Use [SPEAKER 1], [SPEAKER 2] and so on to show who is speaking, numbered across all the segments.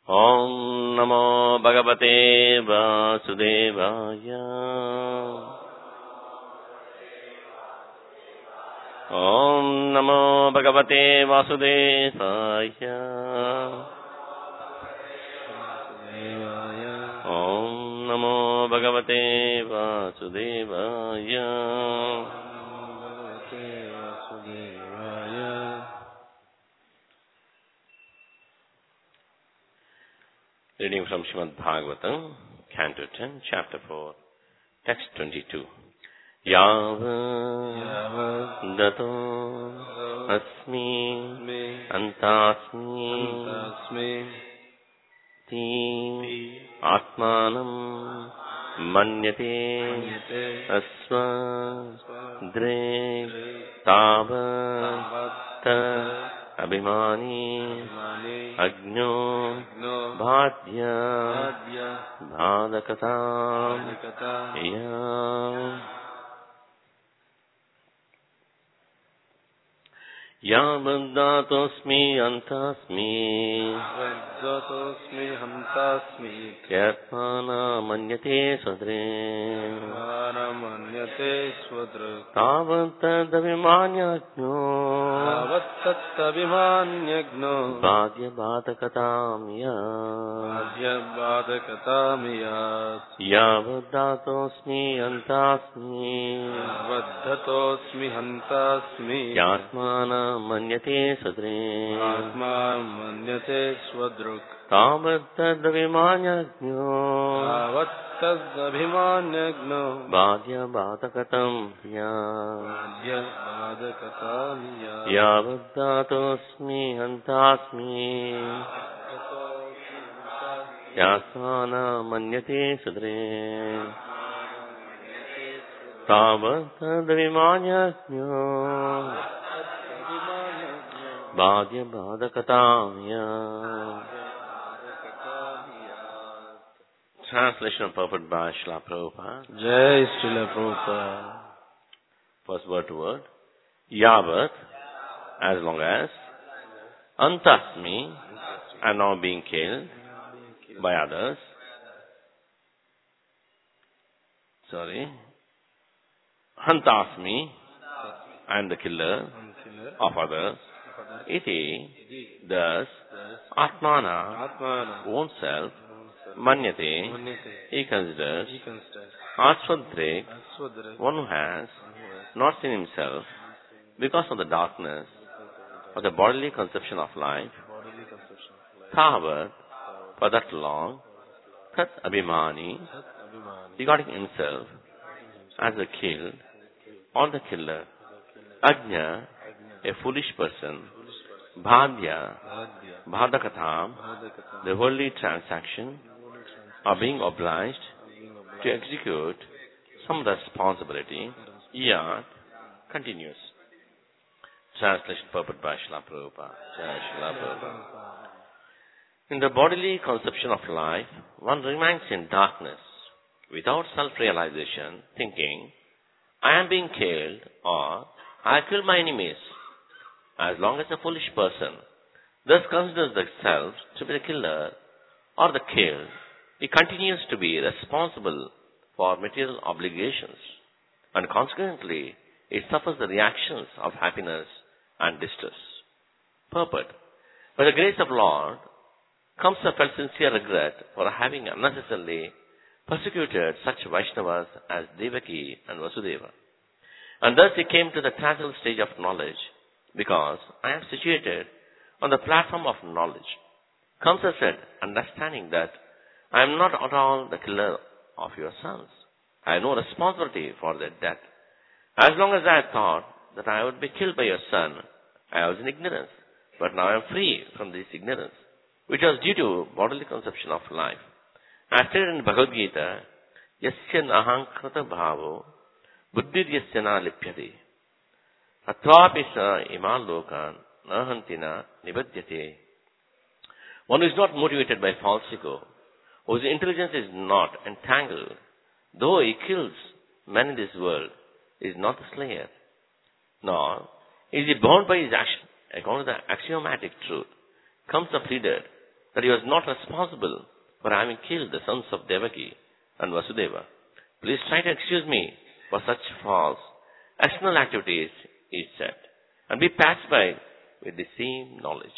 [SPEAKER 1] Om Namo Bhagavate Vasudevaya. Om Namo Bhagavate Vasudevaya. Om Namo Bhagavate Vasudevaya. Reading from Srimad Bhagavatam, Canto 10, Chapter 4, Text 22. Yavad dato asmi antasmi ti atmanam manyate asva dre tavat abhimani agno bhadya bhadakatam Yavaddatosmi antasmi Yatmana manyate swadre Tavatadavimanyagno Bhadya bhadakatam Yavaddatosmi antasmi Yatmana manyate swadruk Tavatadavimanyagno Bhadya bhadakatam Yavaddatosmi antasmi Yasana manyate sadre Tavatadavimanyagno Bhadya bhadakatamya. Translation purport by Srila Prabhupada.
[SPEAKER 2] Jai Srila Prabhupada.
[SPEAKER 1] First word to word. Yavat, as long as. Antasmi, and now being killed by others. Sorry. Hantasmi, and the killer of others. Iti, thus, Atmana, oneself, Manyate, he considers, Aswadrik, one who has not seen himself because of the darkness of the bodily conception of life, Tavat, for that long, Tat Abhimani, regarding himself as the killed or the killer, Ajna, a foolish person, Bhadya, Bhadakatam, the worldly transaction of being obliged to execute some responsibility, Yat, continues. Translation purport by Srila Prabhupada. Jai Srila Prabhupada. In the bodily conception of life, one remains in darkness, without self-realization, thinking, I am being killed, or I kill my enemies. As long as a foolish person thus considers the self to be the killer or the killed, he continues to be responsible for material obligations, and consequently he suffers the reactions of happiness and distress. Purport. By the grace of Lord comes a felt sincere regret for having unnecessarily persecuted such Vaishnavas as Devaki and Vasudeva. And thus he came to the transitional stage of knowledge, because I am situated on the platform of knowledge. Comes a said, understanding that I am not at all the killer of your sons. I have no responsibility for their death. As long as I had thought that I would be killed by your son, I was in ignorance. But now I am free from this ignorance, which was due to bodily conception of life. As stated in Bhagavad Gita, Yasya nahankrata bhavo buddhiryasya na lipyate atvapi sa iman lokan nahantina nibadyate. One who is not motivated by false ego, whose intelligence is not entangled, though he kills men in this world, is not the slayer, nor is he bound by his action. According to the axiomatic truth, comes the pleader that he was not responsible for having killed the sons of Devaki and Vasudeva. Please try to excuse me for such false external activities, he said, and be pacified with the same knowledge.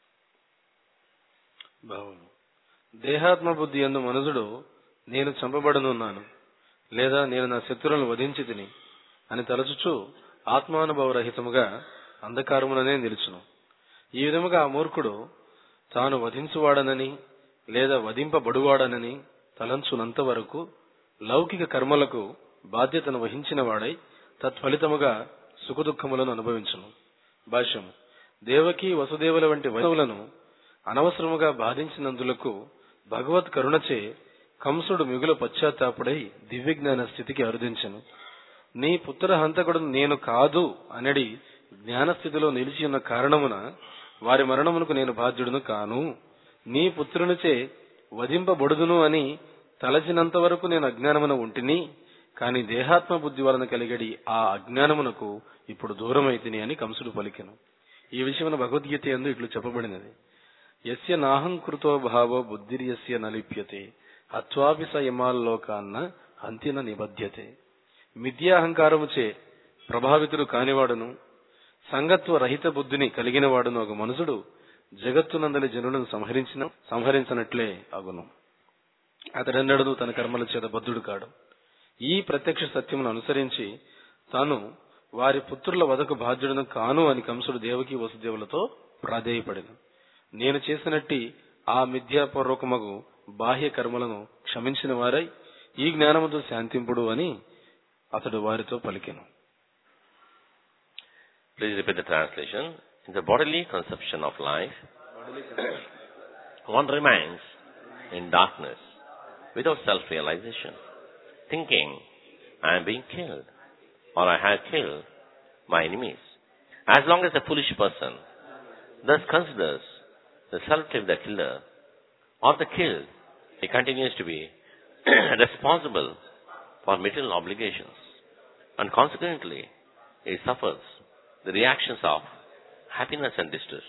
[SPEAKER 2] భావము దేహాత్మ బుద్ధి యందు మనుజుడు నేను చంపబడనున్నాను లేదా నేను నా శత్రువులను వధించి తిని అని తలచుచు ఆత్మానుభవ రహితముగా అంధకారముననే నిలుచును. ఈ విధముగా ఆ మూర్ఖుడు తాను వధించువాడనని లేదా వధింపబడువాడనని తలంచునంత వరకు లౌకిక కర్మలకు బాధ్యతను వహించిన వాడై తత్ఫలితముగా సుఖదుఖములను అనుభవించును. భాష్యము దేవకి వసుదేవుల వంటి వైష్ణవులను అనవసరముగా బాధించినందులకు భగవత్ కరుణచే కంసుడు మిగుల పశ్చాత్తాపుడై దివ్యజ్ఞాన స్థితికి అరుదించెను. నీ పుత్ర హంతకుడు నేను కాదు అనడి జ్ఞానస్థితిలో నిలిచి ఉన్న కారణమున వారి మరణమునకు నేను బాధ్యుడును కాను. నీ పుత్రునిచే వధింపబడుదును అని తలచినంత వరకు నేను అజ్ఞానమున ఉంటిని, కాని దేహాత్మ బుద్ధి వలన కలిగడి ఆ అజ్ఞానమునకు ఇప్పుడు దూరమైతిని అని కంసుడు పలికెను. ఈ విషయమున భగవద్గీత యందు ఇట్లు చెప్పబడినది. యస్య నాహంకృతో భావో బుద్ధిర్యస్య నలిప్యతే హత్వాపి స యమాల్లోకాన్న హంతిన నిబధ్యతే. మిథ్యాహంకారముచే ప్రభావితుడు కానివాడును సంగత్వ రహిత బుద్ధిని కలిగిన వాడును ఒక మనుషుడు జగత్తునందలి జనులను సంహరించినట్లే అగును. అతడెన్నడూ తన కర్మల చేత బద్ధుడు కాడు. ఈ ప్రత్యక్ష సత్యమును అనుసరించి తాను వారి పుత్రుల వదకు బాధ్యుడను కాను అని కంసుడు దేవకి వసుదేవులతో ప్రాధేయపడెను. నేను చేసినట్టి ఆ మిథ్యాపూర్వకమగు బాహ్య కర్మలను క్షమించిన వారై ఈ జ్ఞానముతో శాంతింపుడు అని అతడు వారితో పలికెను.
[SPEAKER 1] Please repeat the translation. In the bodily conception of life, one remains in darkness without self-realization, thinking, I am being killed, or I have killed my enemies. As long as the foolish person thus considers the self-killed the killer or the killed, he continues to be responsible for material obligations, and consequently he suffers the reactions of happiness and distress.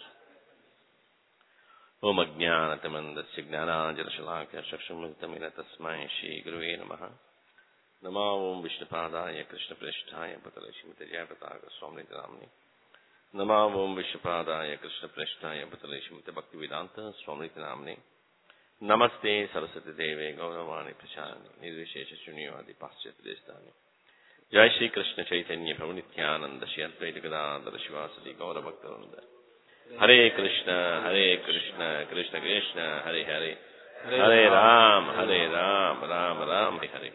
[SPEAKER 1] Om Ajnanatamandasya Gnananjanashalakya Chakshumritamina Tasmai Shri Guruve Namaha. Namo Om Vishnupadaya Krishna Presthaya Bhatale Shrimate Jayapataka Swamniti Namni. Namo Om Vishnupadaya Krishna Presthaya Bhatale Shrimate Bhaktivedanta Swamniti Namni. Namaste Saraswati Deve Gauravani Prachani Nirvishesha Shunyavadi Paschati Desthani. Jai Shri Krishna Chaitanya Prabhu Nityananda Shri Advaita Gadadhara Shivasati Gaura Bhaktavranda. Hare Krishna, Krishna Krishna, Hare Hare, Hare Ram, Ram Ram, Hare Hare.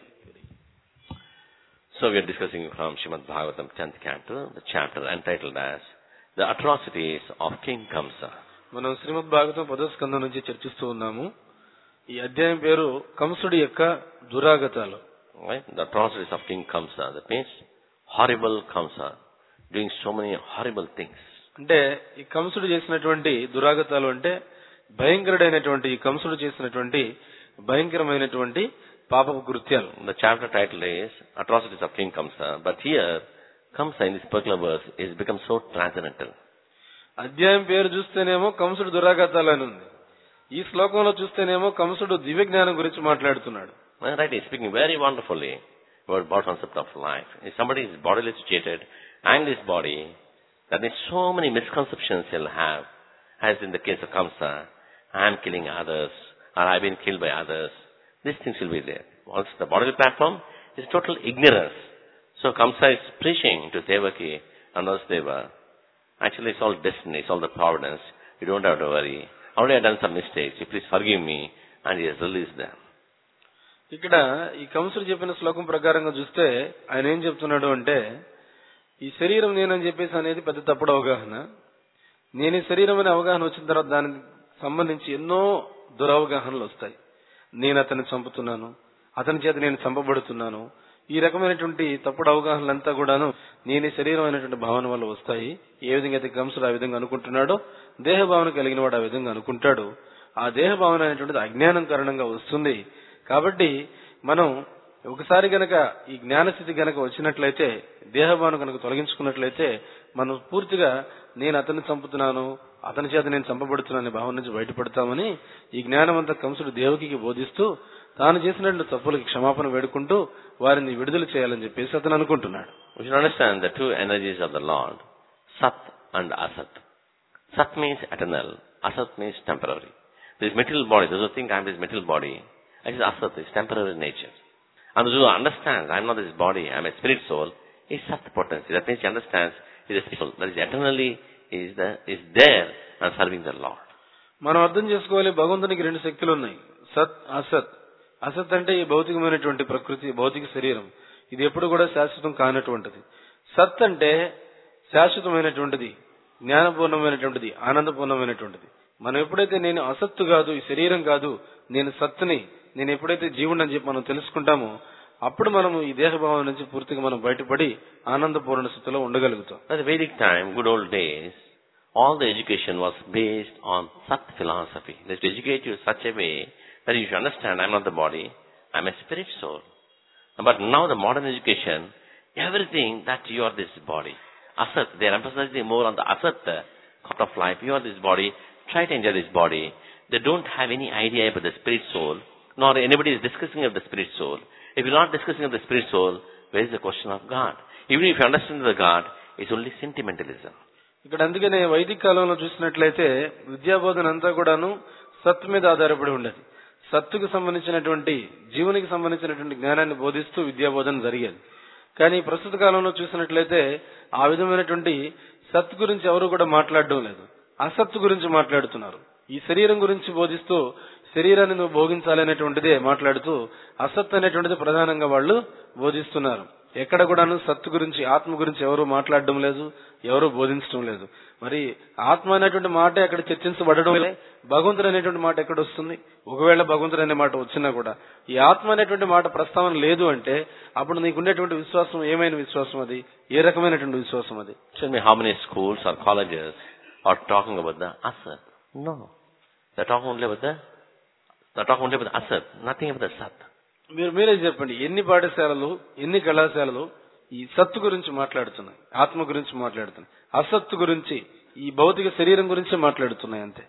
[SPEAKER 1] So we are discussing from Srimad Bhagavatam 10th canto, the chapter entitled as The Atrocities of King Kamsa.
[SPEAKER 2] మనం శ్రీమద్ భాగవతం 10వ స్కందం నుంచి చర్చిస్తూ ఉన్నాము. ఈ అధ్యాయం పేరు కంసుడి యొక్క దురాగతాలు.
[SPEAKER 1] Right? The atrocities of King Kamsa. That means horrible Kamsa doing so many horrible things.
[SPEAKER 2] అంటే ఈ కంసుడు చేసినటువంటి దురాగతాలు అంటే భయంకరుడైనటువంటి ఈ కంసుడు చేసినటువంటి భయంకరమైనటువంటి పాపపు కృత్యాలు.
[SPEAKER 1] The chapter title is Atrocities of King Kamsa. But here, Kamsa in this particular verse is become so transcendental.
[SPEAKER 2] అధ్యాయం పేరు చూస్తేనేమో కంసుడు దురాగతాలు అని ఉంది. ఈ శ్లోకంలో చూస్తేనేమో కంసుడు దివ్య జ్ఞానం గురించి మాట్లాడుతున్నాడు.
[SPEAKER 1] Right, he's speaking very wonderfully about concept of life. If somebody is bodily situated and his body, that means so many misconceptions he'll have, as in the case of Kamsa, I am killing others, or I have been killed by others. These things will be there. Once the bodily platform is total ignorance. So Kamsa is preaching to Devaki and Vasudeva. Actually, it's all destiny, it's all the providence. You don't have to worry. Already I have done some mistakes. You please forgive me. And he has released them.
[SPEAKER 2] ఇక్కడ ఈ కంసుడు చెప్పిన శ్లోకం ప్రకారంగా చూస్తే ఆయన ఏం చెప్తున్నాడు అంటే, ఈ శరీరం నేనని చెప్పేసి అనేది పెద్ద తప్పుడు అవగాహన. నేను ఈ శరీరం అనే అవగాహన వచ్చిన తర్వాత దానికి సంబంధించి ఎన్నో దురవగాహనలు వస్తాయి. నేను అతన్ని చంపుతున్నాను, అతని చేత నేను చంపబడుతున్నాను, ఈ రకమైనటువంటి తప్పుడు అవగాహనలంతా కూడాను నేను ఈ శరీరం అనేటువంటి భావన వల్ల వస్తాయి. ఏ విధంగా అయితే కంసుడు ఆ విధంగా అనుకుంటున్నాడో దేహ భావన కలిగిన వాడు ఆ విధంగా అనుకుంటాడు. ఆ దేహ భావన అనేటువంటిది అజ్ఞానం కారణంగా వస్తుంది. కాబట్టి మనం ఒకసారి గనక ఈ జ్ఞానస్థితి గనక వచ్చినట్లయితే, దేహ భావన కనుక తొలగించుకున్నట్లయితే మనం పూర్తిగా నేను అతన్ని చంపుతున్నాను, అతని చేత నేను చంపబడుతున్నాను భావం నుంచి బయటపడతామని ఈ జ్ఞానం అంతా కంసుడు దేవకికి బోధిస్తూ తాను చేసినటువంటి తప్పులకి క్షమాపణ వేడుకుంటూ వారిని విడుదల చేయాలని చెప్పేసి అతను అనుకుంటున్నాడు.
[SPEAKER 1] We should understand the two energies of the Lord, Sat and Asat. Sat means eternal, Asat means temporary. This material body, those who think I am this material body, it is Asat, is temporary nature. And those who understand I am not this body, I am a spirit soul, is Sat potency. That means he understands he is a spirit soul that is eternally is there and serving the Lord.
[SPEAKER 2] మనం అర్థం చేసుకోవాలి, భగవంతునికి రెండు శక్తులు ఉన్నాయి, సత్ అసత్. అసత్ అంటే ఈ భౌతికమైనటువంటి ప్రకృతి, భౌతిక శరీరం, ఇది ఎప్పుడు కూడా శాశ్వతం కానటువంటిది. సత్ అంటే శాశ్వతమైనటువంటిది, జ్ఞానపూర్ణమైనటువంటిది, ఆనందపూర్ణమైనటువంటిది. మనం ఎప్పుడైతే నేను అసత్తు కాదు, ఈ శరీరం కాదు, నేను సత్తుని, నేను ఎప్పుడైతే జీవుడు అని చెప్పి మనం తెలుసుకుంటామో అప్పుడు మనము ఈ దేహభావం నుంచి పూర్తిగా మనం బయటపడి ఆనందపూర్ణ స్థితిలో ఉండగలుగుతాం.
[SPEAKER 1] At the Vedic time, good old days, all the education was based on Sat philosophy. They used to educate you in such a way that you should understand I am not the body, I am a spirit soul. But now the modern education, everything that you are this body. Asat, they are emphasizing more on the Asat part of life. You are this body, try to enjoy this body. They don't have any idea about the spirit soul, nor anybody is discussing of the spirit soul. If you are not discussing of the spirit soul, where is the question of God? Even if you understand the God, it's only sentimentalism.
[SPEAKER 2] ఇక్కడ అందుకనే వైదిక కాలంలో చూసినట్లయితే విద్యాబోధన అంతా కూడాను సత్ మీద ఆధారపడి ఉండేది. సత్తుకు సంబంధించినటువంటి జీవునికి సంబంధించినటువంటి జ్ఞానాన్ని బోధిస్తూ విద్యాబోధన జరిగేది. కానీ ప్రస్తుత కాలంలో చూసినట్లయితే ఆ విధమైనటువంటి సత్ గురించి ఎవరు కూడా మాట్లాడడం లేదు, అసత్తు గురించి మాట్లాడుతున్నారు. ఈ శరీరం గురించి బోధిస్తూ శరీరాన్ని నువ్వు భోగించాలనేటువంటిదే మాట్లాడుతూ అసత్ అనేటువంటిది ప్రధానంగా వాళ్ళు బోధిస్తున్నారు. ఎక్కడ కూడాను సత్తు గురించి, ఆత్మ గురించి ఎవరు మాట్లాడడం లేదు, ఎవరు బోధించడం లేదు. మరి ఆత్మ అనేటువంటి మాట ఎక్కడ చర్చించబడడం లేదు, భగవంతుడు అనేటువంటి మాట ఎక్కడ వస్తుంది? ఒకవేళ భగవంతుడు అనే మాట వచ్చినా కూడా ఈ ఆత్మ అనేటువంటి మాట ప్రస్తావన లేదు అంటే అప్పుడు నీకున్నటువంటి విశ్వాసం ఏమైన విశ్వాసం అది? ఏ రకమైనటువంటి విశ్వాసం అది?
[SPEAKER 1] Tell me how many schools or colleges are talking about the Asat? No. They're talking only about the Asat, nothing about the Sat.
[SPEAKER 2] మీరే చెప్పండి, ఎన్ని పాఠశాలలు, ఎన్ని కళాశాలలు ఈ సత్తు గురించి మాట్లాడుతున్నాయి, ఆత్మ గురించి మాట్లాడుతున్నాయి, అసత్తు గురించి, ఈ భౌతిక శరీరం గురించి మాట్లాడుతున్నాయి అంతే.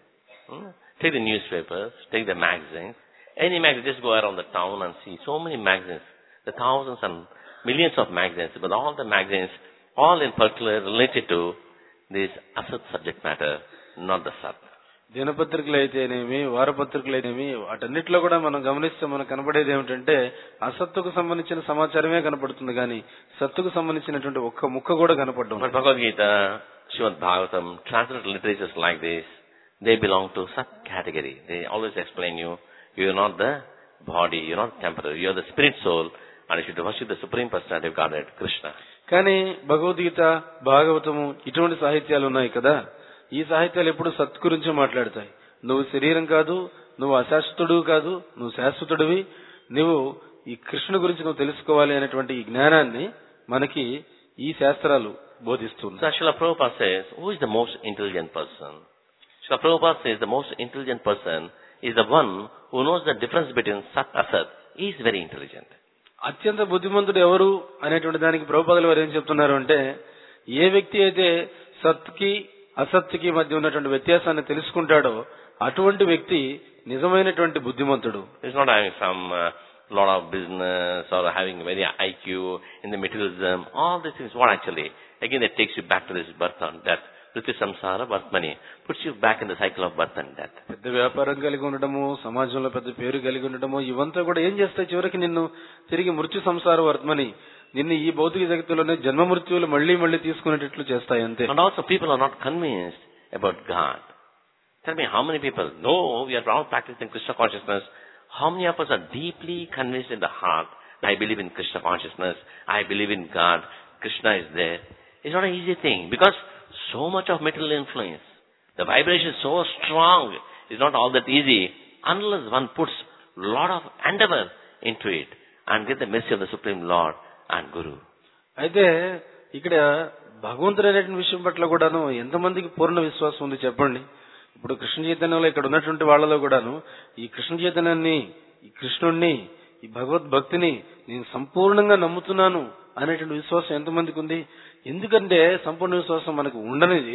[SPEAKER 1] Take the newspapers, take the magazines. Any magazine, just go around the town and see so many magazines. The thousands and millions of magazines, but all the magazines, all in particular related to this Asat subject matter, not the Sat.
[SPEAKER 2] దినపత్రికలు అయితేనేమి, వారపత్రికలు అయితేనేమి, వాటన్నిటిలో కూడా మనం గమనిస్తే మనకు కనపడేది ఏమిటంటే అసత్తుకు సంబంధించిన సమాచారమే కనపడుతుంది, కానీ సత్తుకు సంబంధించినటువంటి ఒక్క ముక్క కూడా కనపడడం.
[SPEAKER 1] But Bhagavad Gita, Srimad Bhagavatam, translated literatures like this, they belong to Sat category. They always explain you are not the body, you are not temporary, you are the spirit soul, and you should worship the Supreme Personality of Godhead, Krishna.
[SPEAKER 2] కానీ భగవద్గీత, భాగవతము ఇటువంటి సాహిత్యాలు ఉన్నాయి కదా, ఈ సాహిత్యాలు ఎప్పుడు సత్ గురించి మాట్లాడతాయి. నువ్వు శరీరం కాదు, నువ్వు అశాశ్వతుడు కాదు, నువ్వు శాశ్వతుడివి, నువ్వు ఈ కృష్ణుడి గురించి నువ్వు తెలుసుకోవాలి అనేటువంటి ఈ జ్ఞానాన్ని మనకి ఈ శాస్త్రాలు బోధిస్తుంది.
[SPEAKER 1] So Srila Prabhupada says, who is the most intelligent person? Srila Prabhupada says the most intelligent person is the one who knows the difference between Sat and Asat. He is very intelligent.
[SPEAKER 2] అత్యంత బుద్ధిమంతుడు ఎవరు అనేటువంటి దానికి ప్రభుపాదులు వారు ఏం చెప్తున్నారు అంటే, ఏ వ్యక్తి అయితే సత్కి అసత్తుకి మధ్య ఉన్నటువంటి వ్యత్యాసాన్ని తెలుసుకుంటాడో అటువంటి వ్యక్తి నిజమైనటువంటి బుద్ధిమంతుడు.
[SPEAKER 1] He's not having some lot of business or having very IQ in the materialism. All these things, what actually, again that takes you back to this birth and death. Prithvi samsara, birth money, puts you back in the cycle of birth and death.
[SPEAKER 2] పెద్ద వ్యాపారం కలిగి ఉండడము, సమాజంలో పెద్ద పేరు కలిగి ఉండడము, ఇవంతా కూడా ఏం చేస్తాయి? చివరికి నిన్ను తిరిగి మృత్యు సంసార వర్త్మని, నిన్ను ఈ భౌతిక జగత్తులోనే జన్మ మృత్యువులు మళ్లీ మళ్లీ తీసుకునేటట్లు చేస్తాయి అంతే.
[SPEAKER 1] And also people are not convinced about God. Tell me how many people, no, we are all practicing Krishna consciousness, how many of us are deeply convinced in the heart, I believe in Krishna consciousness, I believe in God, Krishna is there. It's not an easy thing because so much of material influence, the vibration is so strong, it's not all that easy unless one puts lot of endeavor into it and get the mercy of the Supreme Lord and Guru.
[SPEAKER 2] అయితే ఇక్కడ భగవంతుడు అనేటువంటి విషయం పట్ల కూడాను ఎంతమందికి పూర్ణ విశ్వాసం ఉంది చెప్పండి? ఇప్పుడు కృష్ణ చైతన్యంలో ఇక్కడ ఉన్నటువంటి వాళ్ళలో కూడాను ఈ కృష్ణ చైతన్యాన్ని, ఈ కృష్ణుణ్ణి, ఈ భగవద్భక్తిని నేను సంపూర్ణంగా నమ్ముతున్నాను అనేటువంటి విశ్వాసం ఎంతమందికి ఉంది? ఎందుకంటే సంపూర్ణ విశ్వాసం మనకు ఉండనిది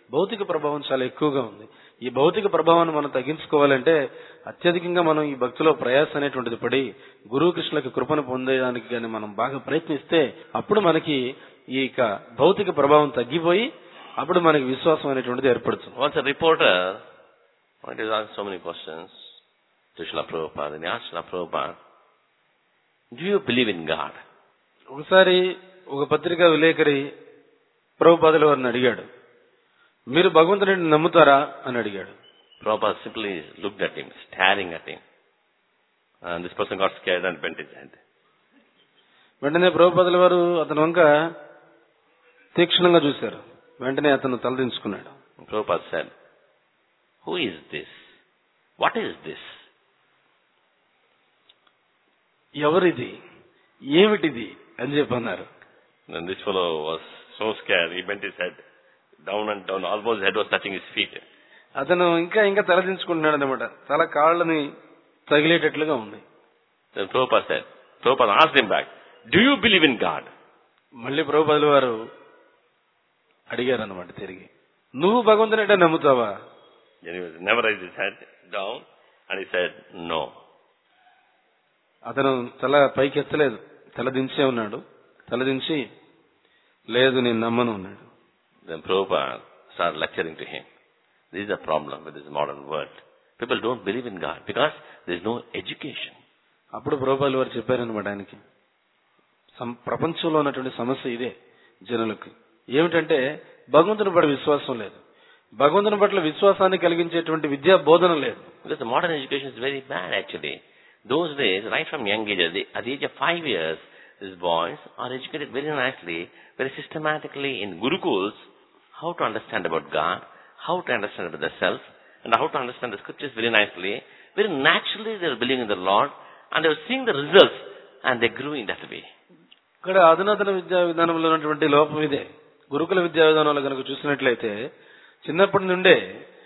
[SPEAKER 2] భౌతిక ప్రభావం చాలా ఎక్కువగా ఉంది. ఈ భౌతిక ప్రభావాన్ని మనం తగ్గించుకోవాలంటే అత్యధికంగా మనం ఈ భక్తిలో ప్రయాస అనేటువంటిది పడి గురువు కృష్ణులకి కృపను పొందేయడానికి కానీ మనం బాగా ప్రయత్నిస్తే అప్పుడు మనకి ఈ భౌతిక ప్రభావం తగ్గిపోయి అప్పుడు మనకి విశ్వాసం అనేటువంటిది ఏర్పడుతుంది.
[SPEAKER 1] Once a reporter wanted to ask so many questions to Srila Prabhupada, and he asked Srila Prabhupada, do you believe in God?
[SPEAKER 2] ఒకసారి ఒక పత్రికా విలేకరి ప్రభుపాదుల వారిని అడిగాడు, మీరు భగవంతుని నమ్ముతారా అని అడిగాడు.
[SPEAKER 1] Prabhupada simply looked at him, staring at him. And this person got scared and bent his head.
[SPEAKER 2] వెంటనే ప్రభుపాదుల వారు అతని వంక తీక్షణంగా చూశారు. వెంటనే అతను తలదించుకున్నాడు.
[SPEAKER 1] Prabhupada said, who is this? What is this?
[SPEAKER 2] ఎవరిది, ఏమిటిది అని చెప్పన్నారు.
[SPEAKER 1] And this fellow was so scared, he bent his head down and down, almost his head was touching his feet.
[SPEAKER 2] అతను ఇంకా తలదించుకుంటున్నాడు అనమాట. తల కాళ్ళని తగిలేటట్లుగా ఉంది.
[SPEAKER 1] Then Prabhupada asked him back, do you believe in God?
[SPEAKER 2] మళ్ళీ ప్రభుపాదుల వారు అడిగారు అనమాట తిరిగి, నువ్వు భగవంతుని నమ్ముతావా?
[SPEAKER 1] Then he never raised his head down and he said, no.
[SPEAKER 2] అతను తల పైకి ఎత్తలేదు, తలదించే ఉన్నాడు. తలదించి లేదు నేను నమ్మను అన్నాడు.
[SPEAKER 1] Then Prabhupada started lecturing to him. This is the problem with this modern world. People don't believe in God because there is no education.
[SPEAKER 2] అప్పుడు ప్రభుపాదుల వారు చెప్పారనమాట ఆయనకి, ప్రపంచంలో ఉన్నటువంటి సమస్య ఇదే జనులకు. ఏమిటంటే భగవంతుని పట్ల విశ్వాసం లేదు, భగవంతుని పట్ల విశ్వాసాన్ని కలిగించేటువంటి విద్యా బోధన లేదు.
[SPEAKER 1] Because the modern education is very bad actually. Those days, right from young age, at the age of 5 years, these boys are educated very nicely, very systematically in gurukuls, how to understand about God, how to understand about the self, and how to understand the scriptures very nicely. Very naturally they were believing in the Lord, and they were seeing the results, and they grew in that way.
[SPEAKER 2] ఇక్కడ అధునాతన విద్యా విధానంలో ఉన్నటువంటి లోపం ఇదే. గురుకుల విద్యా విధానంలో కనుక చూసినట్లయితే చిన్నప్పటి నుండే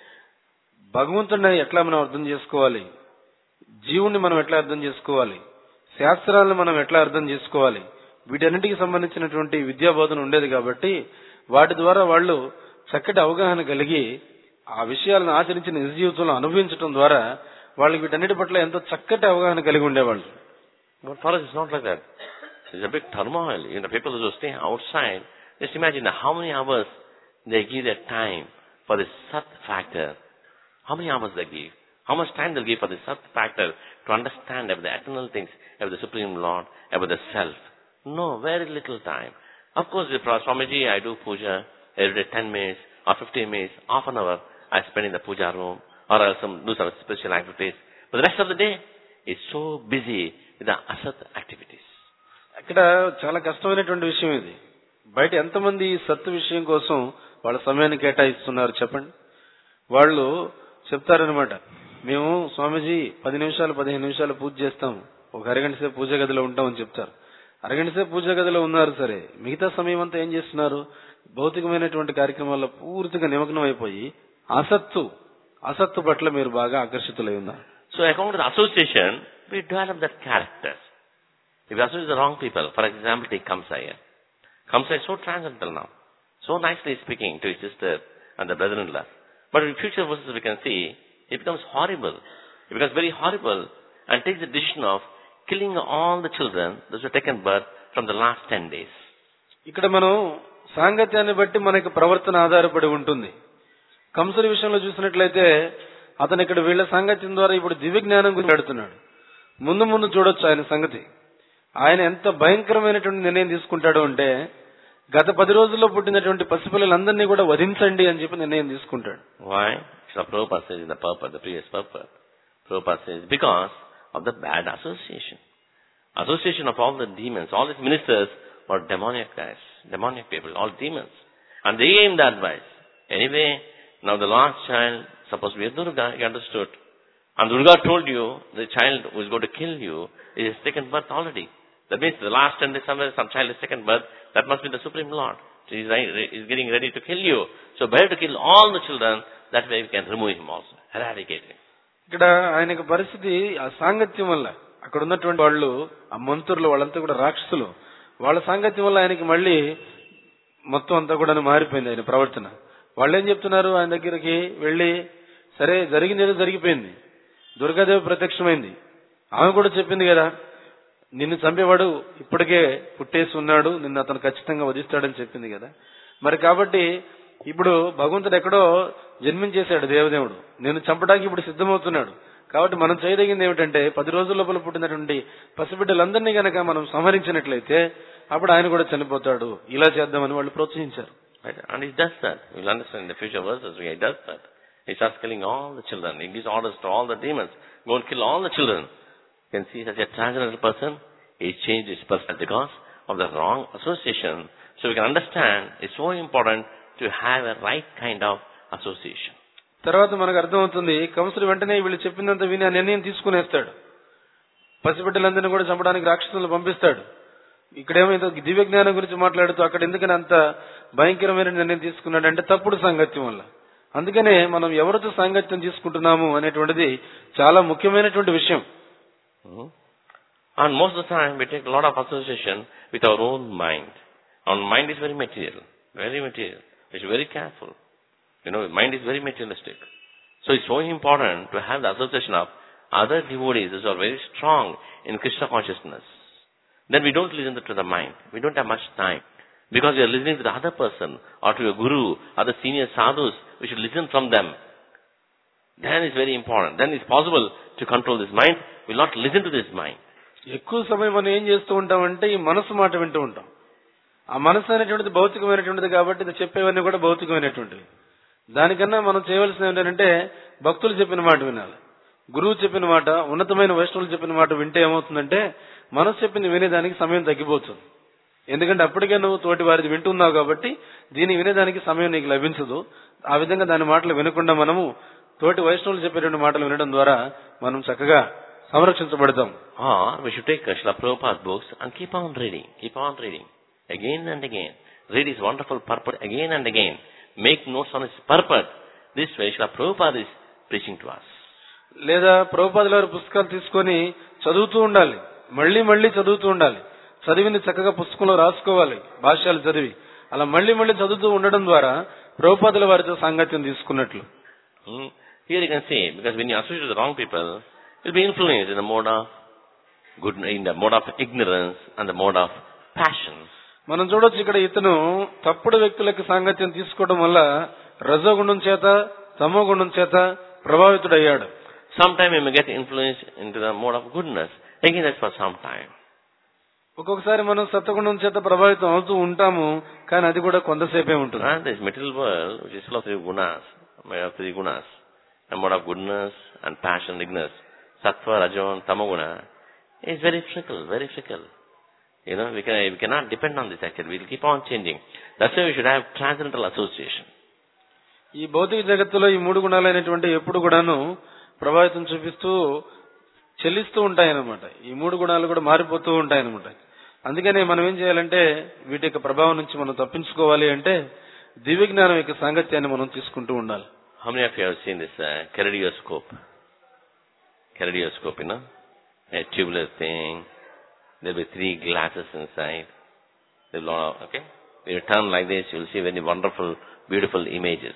[SPEAKER 2] భగవంతుడిని ఎట్లా మనం అర్థం చేసుకోవాలి, జీవుణ్ణి మనం ఎట్లా అర్థం చేసుకోవాలి, శాస్త్రాలను మనం ఎట్లా అర్థం చేసుకోవాలి, వీటన్నిటికి సంబంధించినటువంటి విద్యా బోధన ఉండేది కాబట్టి వాటి ద్వారా వాళ్ళు చక్కటి అవగాహన కలిగి ఆ విషయాలను ఆచరించి నిజ జీవితంలో అనుభవించడం ద్వారా వాళ్ళకి వీటన్నిటి పట్ల ఎంతో చక్కటి అవగాహన కలిగి ఉండేవాళ్ళు.
[SPEAKER 1] But for us it's not like that. It's a big turmoil. The people who stay outside, just imagine how many hours they give their time for the Sat factor. How many hours they give? How much time they'll give for the Sat factor to understand about the eternal things, about the Supreme Lord, about the self? No, very little time. Of course, with Swamiji, I do puja every day 10 minutes or 15 minutes, half an hour I spend in the puja room or else do some special activities. But the rest of the day is so busy with the asat activities.
[SPEAKER 2] ఇక్కడ చాలా కష్టమైనటువంటి విషయం ఇది. బయట ఎంతమంది సత్తు విషయం కోసం వాళ్ళ సమయాన్ని కేటాయిస్తున్నారు చెప్పండి. వాళ్ళు చెప్తారనమాట, మేము స్వామీజీ 10 నిమిషాలు 15 నిమిషాలు పూజ చేస్తాం, ఒక అరగంట సేపు పూజ గదిలో ఉంటామని చెప్తారు. అరగంట సేపు పూజ గదిలో ఉన్నారు సరే, మిగతా సమయం అంతా ఏం చేస్తున్నారు, భౌతికమైనటువంటి కార్యక్రమాల్లో పూర్తిగా నిమగ్నం అయిపోయి అసత్తు పట్ల మీరు బాగా ఆకర్షితులై ఉన్నారు.
[SPEAKER 1] So according to the association, we develop that character. If we associate the wrong people, for example, take Kamsa here. Kamsa is so transcendental now, so nicely speaking to his sister and the brother-in-law. But in future verses we can see, it becomes horrible. It becomes very horrible and takes the decision of killing all the children those who have taken birth from the last 10 days.
[SPEAKER 2] ఇక్కడ మనం సాంగత్యాన్ని బట్టి మనకి ప్రవర్తన ఆధారపడి ఉంటుంది. కంసుడి విషయంలో చూసినట్లయితే అతను ఇక్కడ వీళ్ళ సాంగత్యం ద్వారా ఇప్పుడు దివ్య జ్ఞానం గురించి అడుగుతున్నాడు. ముందు చూడొచ్చు ఆయన సంగతి. ఆయన ఎంత భయంకరమైనటువంటి నిర్ణయం తీసుకుంటాడు అంటే గత 10 రోజుల్లో పుట్టినటువంటి పసిపిల్లలందరినీ కూడా వధించండి అని చెప్పి నిర్ణయం తీసుకుంటాడు.
[SPEAKER 1] Why? So Prabhupada says in the purport, the previous purport, Prabhupada says because of the bad association of all the demons. All these ministers were demoniac guys, demoniac people, all demons. And they gave him the advice. Anyway, now the last child supposed to be a Durga, you understood. And Durga told you the child who is going to kill you is taken birth already. That means the last 10 days somewhere some child is taken birth, that must be the Supreme Lord. So he is getting ready to kill you. So better to kill all the children, that way we can remove him also, eradicate him.
[SPEAKER 2] ఇక్కడ ఆయనకు పరిస్థితి ఆ సాంగత్యం వల్ల, అక్కడ ఉన్నటువంటి వాళ్ళు ఆ మంత్రులు వాళ్ళంతా కూడా రాక్షసులు, వాళ్ళ సాంగత్యం వల్ల ఆయనకి మళ్ళీ మొత్తం అంతా కూడా మారిపోయింది ఆయన ప్రవర్తన. వాళ్ళు ఏం చెప్తున్నారు, ఆయన దగ్గరికి వెళ్లి సరే జరిగిందేదో జరిగిపోయింది, దుర్గాదేవి ప్రత్యక్షమైంది, ఆమె కూడా చెప్పింది కదా నిన్ను చంపేవాడు ఇప్పటికే పుట్టేసి ఉన్నాడు, నిన్ను అతను ఖచ్చితంగా వధిస్తాడని చెప్పింది కదా. మరి కాబట్టి ఇప్పుడు భగవంతుడు ఎక్కడో జన్మించేశాడు దేవదేవుడు, నిన్ను చంపడానికి ఇప్పుడు సిద్ధమవుతున్నాడు. కాబట్టి మనం చేయదగింది ఏమిటంటే 10 రోజుల లోపల పుట్టినటువంటి పసిబిడ్డలందరినీ గనక మనం సంహరించినట్లయితే అప్పుడు ఆయన కూడా చనిపోతాడు, ఇలా చేద్దామని వాళ్ళు ప్రోత్సహించారు.
[SPEAKER 1] And he does that. We'll understand in the future verses. He does that. He starts killing all the children. He gives orders to all the demons. Go and kill all the children. You can see such a transcendental person. He changed his personality because of the wrong association. So we can understand it's so important to have a right kind of association.
[SPEAKER 2] తర్వాత మనకు అర్థమవుతుంది, కంసుడు వెంటనే వీళ్ళు చెప్పిందంత విని ఆ నిర్ణయం తీసుకునేస్తాడు. పసిబిడ్డలందరినీ కూడా చంపడానికి రాక్షసులను పంపిస్తాడు. ఇక్కడేమో దివ్య జ్ఞానం గురించి మాట్లాడుతూ అక్కడ ఎందుకని అంత భయంకరమైన నిర్ణయం తీసుకున్నాడు అంటే తప్పుడు సాంగత్యం వల్ల. అందుకనే మనం ఎవరితో సాంగత్యం తీసుకుంటున్నాము అనేటువంటిది చాలా ముఖ్యమైనటువంటి విషయం.
[SPEAKER 1] And most of the time we take a lot of association with our own mind. Our mind is very material, very material. It's very careful. Mind is very materialistic. So it's so important to have the association of other devotees who are very strong in Krishna consciousness. Then we don't listen to the mind. We don't have much time. Because we are listening to the other person or to a guru or the senior sadhus, we should listen from them. Then it's very important. Then it's possible to control this mind. We will not listen to this mind.
[SPEAKER 2] ఎక్కువ సమయం మనం ఏం చేస్తూ ఉంటామంటే ఈ మనసు మాట వింటూ ఉంటాం. ఆ మనసు అనేటువంటిది భౌతికమైనటువంటిది కాబట్టి ఇది చెప్పేవన్నీ కూడా భౌతికమైనటువంటివి. దానికన్నా మనం చేయవలసింది ఏంటంటే భక్తులు చెప్పిన మాట వినాలి. గురువు చెప్పిన మాట, ఉన్నతమైన వైష్ణవులు చెప్పిన మాట వింటే ఏమవుతుందంటే మనసు చెప్పింది వినేదానికి సమయం తగ్గిపోతుంది. ఎందుకంటే అప్పటికే నువ్వు తోటి వారిది వింటున్నావు కాబట్టి దీన్ని వినేదానికి సమయం నీకు లభించదు. ఆ విధంగా దాని మాటలు వినకుండా మనము తోటి వైష్ణవులు చెప్పేటువంటి మాటలు వినడం ద్వారా మనం చక్కగా సంరక్షించబడతాం.
[SPEAKER 1] We should take Srila Prabhupada's books and keep on reading. Keep on reading. Again and again. Read his wonderful purport again and again. Make notes on his purport. This way Srila Prabhupada is preaching to us.
[SPEAKER 2] లేదా ప్రభుపాదుల వారి పుస్తకాలు తీసుకొని చదువుతూ ఉండాలి, మళ్లీ మళ్లీ చదువుతూ ఉండాలి. చదివింది చక్కగా పుస్తకంలో రాసుకోవాలి, భాష్యాలు చదివి అలా మళ్లీ మళ్లీ చదువుతూ ఉండడం ద్వారా ప్రభుపాదుల వారితో సాంగత్యం తీసుకున్నట్లు.
[SPEAKER 1] Here you can see, because when you associate with the wrong people, you'll be influenced in the mode of good, in the mode of ignorance and the mode of passion.
[SPEAKER 2] మనం చూడొచ్చు ఇక్కడ ఇతను తప్పుడు వ్యక్తులకు సాంగత్యం తీసుకోవడం వల్ల రజోగుణం చేత తమోగుణం చేత ప్రభావితుడయ్యాడు.
[SPEAKER 1] Sometime you may get influenced into the mode of goodness. Again, that's for some time.
[SPEAKER 2] ఒక్కొక్కసారి మనం సత్వగుణం చేత ప్రభావితం అవుతూ ఉంటాము, కానీ అది కూడా కొంతసేపే ఉంటుంది.
[SPEAKER 1] And this material world, which is full of three gunas, the mode of goodness and passion, ignorance, sattva, rajon, tamoguna, is very fickle, very fickle. We cannot depend on this actually. We'll keep on changing. That's why we should have transcendental association.
[SPEAKER 2] ఈ భౌతిక జగత్తులో ఈ 3 గుణాలైనటువంటి ఎప్పుడు కూడాను ప్రభావితం చూపిస్తూ చెల్లిస్తూ ఉంటాయన్నమాట. ఈ 3 గుణాలు కూడా మారిపోతూ ఉంటాయన్నమాట. అందుకనే మనం ఏం చేయాలంటే వీటి యొక్క ప్రభావం నుంచి మనం తప్పించుకోవాలి అంటే దివ్య జ్ఞానం యొక్క సాంగత్యాన్ని మనం తీసుకుంటూ ఉండాలి.
[SPEAKER 1] How many of you have seen this kaleidoscope? Kaleidoscope, a tubular thing. There will be 3 glasses inside. Okay? When you turn like this, you will see very wonderful, beautiful images.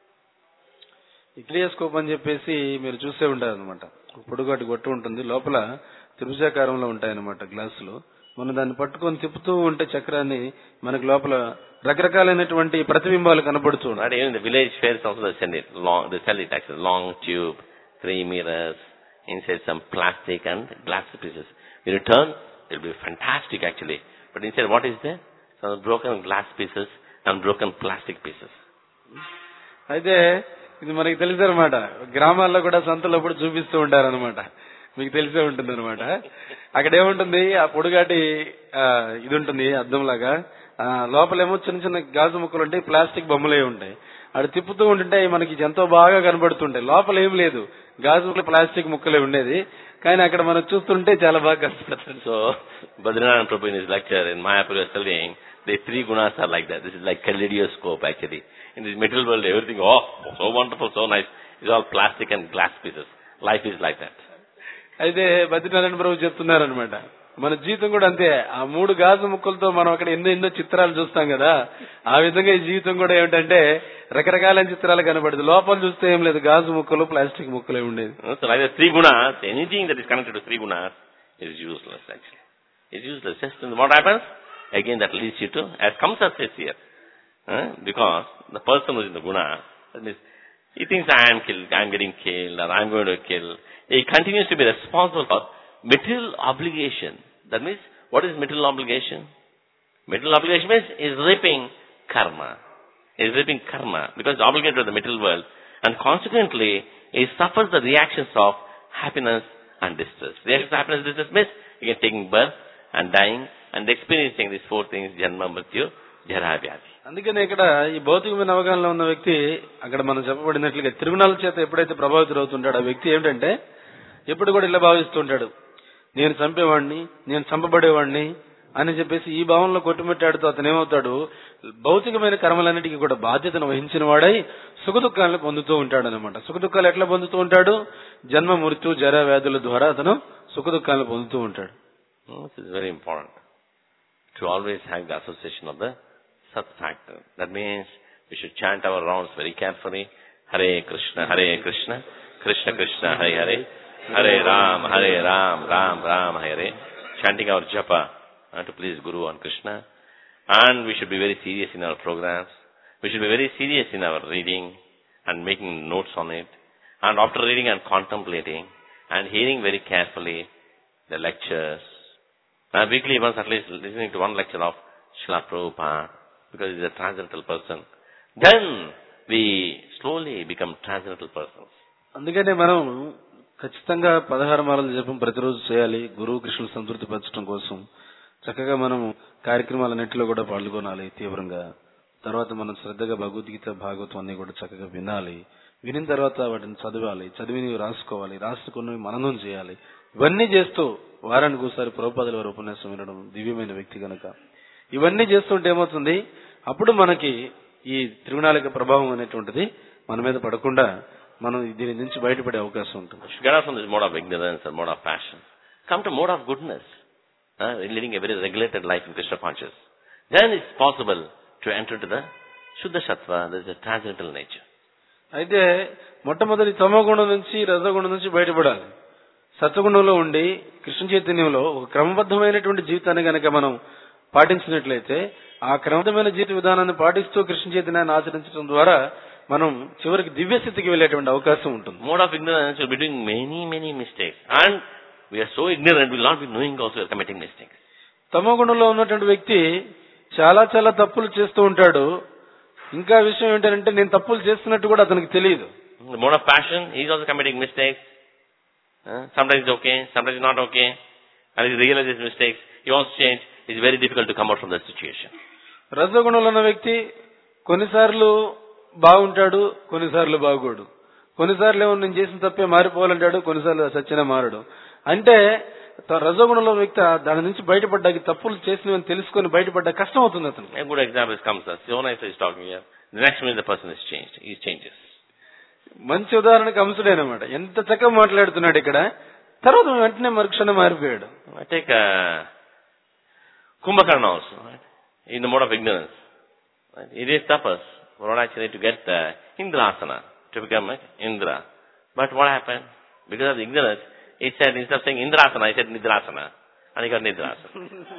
[SPEAKER 2] ఈ క్లియోస్కోప్ అని చెప్పేసి మీరు చూసే ఉంటారు అనమాట. పొడుగాటి గొట్టు ఉంటుంది, లోపల త్రిభుజాకారంలో ఉంటాయన్నమాట గ్లాసులు. మనం దాన్ని పట్టుకొని తిప్పుతూ ఉంటే చక్రాన్ని మనకు లోపల రకరకాలైనటువంటి ప్రతిబింబాలు కనబడుతూ ఉంటాయి.
[SPEAKER 1] Even the village fairs also they sell it actually. Long tube, 3 mirrors, inside some plastic and glass pieces. When you turn, it will be fantastic actually. But inside what is there? Some broken glass pieces and broken plastic pieces.
[SPEAKER 2] అయితే ఇది మనకి తెలుసు అనమాట. గ్రామాల్లో కూడా సంతలప్పుడు చూపిస్తూ ఉంటారనమాట. మీకు తెలిసే ఉంటుంది అనమాట. అక్కడ ఏముంటుంది, ఆ పొడుగాటి ఇది ఉంటుంది అద్దంలాగా, లోపలేమో చిన్న చిన్న గాజు ముక్కలు ఉంటాయి, ప్లాస్టిక్ బొమ్మలే ఉంటాయి. అది తిప్పుతూ ఉంటుంటే మనకి ఎంతో బాగా కనబడుతుంటాయి. లోపల ఏం లేదు, గాజు ముక్కలు ప్లాస్టిక్ ముక్కలే ఉండేది, కానీ అక్కడ మనం చూస్తుంటే చాలా బాగా కనబడుతుంది.
[SPEAKER 1] So Badrinath Prabhu in his lecture in Mayapur was telling the 3 gunas are like that. This is like kaleidoscope actually. In this material world, everything, so wonderful, so nice. It's all plastic and glass pieces. Life is like that.
[SPEAKER 2] అయితే బద్రీనారాయణ ప్రభు చెప్తున్నారనమాట, మన జీవితం కూడా అంతే. ఆ 3 గాజు ముక్కలతో మనం అక్కడ ఎన్నో చిత్రాలు చూస్తాం కదా, ఆ విధంగా ఈ జీవితం కూడా ఏమిటంటే రకరకాల చిత్రాలు కనబడేది, లోపల చూస్తే ఏం లేదు, గాజు ముక్కలు ప్లాస్టిక్ ముక్కలే ఉండేది.
[SPEAKER 1] So like the three gunas, anything that is connected to three gunas is useless actually. It's useless. Just what happens? Again that leads you to, as Kamsa says here, because the person who is in the guna, that means he thinks I am getting killed or I am going to kill. He continues to be responsible for material obligation. That means, what is material obligation? Material obligation means is reaping karma. Is reaping karma because it's obligated to the material world, and consequently he suffers the reactions of happiness and distress. Reactions of happiness and distress means again taking birth and dying and experiencing these four things: janma, mrityu, jara, vyadhi.
[SPEAKER 2] అందుకనే ఇక్కడ ఈ భౌతికమైన అవగాహనలో ఉన్న వ్యక్తి, అక్కడ మనం చెప్పబడినట్లుగా తిరుగునాల చేత ఎప్పుడైతే ప్రభావితుడవుతుంటాడో ఆ వ్యక్తి ఏమిటంటే ఎప్పుడు కూడా ఇలా భావిస్తుంటాడు, నేను చంపేవాడిని, నేను చంపబడేవాడిని అని చెప్పేసి ఈ భావంలో కొట్టుమిట్టాడుతూ అతను ఏమవుతాడు, భౌతికమైన కర్మలన్నిటికీ కూడా బాధ్యతను వహించిన వాడై సుఖదుఖాలను పొందుతూ ఉంటాడు అనమాట. సుఖదుఖాలు ఎట్లా పొందుతూ ఉంటాడు? జన్మ, మృత్యు, జర, వ్యాధుల ద్వారా అతను సుఖదుఖాలను పొందుతూ ఉంటాడు.
[SPEAKER 1] This is very important to always have the association of the Sat factor. That means we should chant our rounds very carefully. Hare Krishna, Krishna Krishna, Hare Hare, Hare Ram, Ram Ram, Hare. Chanting our japa to please Guru and Krishna. And we should be very serious in our programs. We should be very serious in our reading and making notes on it. And after reading and contemplating and hearing very carefully the lectures, and weekly once at least listening to one lecture of Srila Prabhupada, because he is a transcendental person, then we slowly become transcendental persons.
[SPEAKER 2] అందుకనే మనం ఖచ్చితంగా 16 మాలల జపం ప్రతిరోజు చేయాలి, గురువు కృష్ణుని సంతృప్తి పరచడం కోసం. చక్కగా మనం కార్యక్రమాలన్నింటిలో కూడా పాల్గొనాలి తీవ్రంగా. తర్వాత మనం శ్రద్ధగా భగవద్గీత, భాగవతం అన్ని కూడా చక్కగా వినాలి. వినిన తర్వాత వాటిని చదవాలి, చదివి రాసుకోవాలి, రాసుకున్నవి మననం చేయాలి. ఇవన్నీ చేస్తూ వారానికి ఒకసారి ప్రభుపాదుల వారి ఉపన్యాసం వినడం, దివ్యమైన వ్యక్తి కనుక ఇవన్నీ చేస్తుంటే ఏమవుతుంది, అప్పుడు మనకి ఈ త్రిగుణాల ప్రభావం అనేటువంటిది మన మీద పడకుండా మనం దీని నుంచి బయటపడే అవకాశం ఉంటుంది.
[SPEAKER 1] Get out from this mode of ignorance and mode of passion. Come to mode of goodness. Leading a very regulated life in Krishna consciousness. Then it's possible to enter into the Shuddha Sattva, that is a transcendental nature.
[SPEAKER 2] అయితే మొట్టమొదటి తమోగుణం నుంచి రజోగుణం నుంచి బయటపడాలి. సత్వగుణంలో ఉండి కృష్ణ చైతన్యంలో ఒక క్రమబద్ధమైనటువంటి జీవితాన్ని గనక మనం పాటించినట్లయితే ఆ క్రమబద్ధమైన జీవిత విధానాన్ని పాటిస్తూ కృష్ణ చైతన్యాన్ని ఆచరించడం ద్వారా మనం చివరికి దివ్య స్థితికి వెళ్ళేటువంటి అవకాశం ఉంటుంది.
[SPEAKER 1] Mode of ignorance will be doing many mistakes, and we are so ignorant we will not be knowing also we are committing mistakes.
[SPEAKER 2] తమో గుణంలో ఉన్నటువంటి వ్యక్తి చాలా తప్పులు చేస్తూ ఉంటాడు. ఇంకా విషయం ఏంటంటే నేను తప్పులు చేస్తున్నట్టు కూడా అతనికి తెలియదు.
[SPEAKER 1] The mode of passion, he is also committing mistakes. Sometimes it's okay, sometimes it's not okay, and he realizes his mistakes, he wants to change. It's very difficult to come out from that situation.
[SPEAKER 2] రజోగుణంలో ఉన్న వ్యక్తి కొన్నిసార్లు బాగుంటాడు, కొన్నిసార్లు బాగోడు. కొన్నిసార్లు ఏమో నేను చేసిన తప్పే మారిపోవాలంటాడు, కొన్నిసార్లు సత్యన మారడు. అంటే రజోగుణంలో వ్యక్తి దాని నుంచి బయటపడ్డానికి తప్పులు చేసినవని తెలుసుకొని బయటపడ్డా కష్టం అవుతుంది అతను.
[SPEAKER 1] A good example comes as Yonasa is talking here. The next minute the person is changed. He changes.
[SPEAKER 2] మంచి ఉదాహరణకు అంశుడేనమాట. ఎంత చక్కగా మాట్లాడుతున్నాడు ఇక్కడ, తర్వాత వెంటనే మరుక్షణం మారిపోయాడు.
[SPEAKER 1] Take Kumbhakarna also, right? In the mode of ignorance. Right? It is tapas for actually to get Indrasana, to become Indra. But what happened? Because of the ignorance, he said, instead of saying Indrasana, he said Nidrasana. And he got Nidrasana.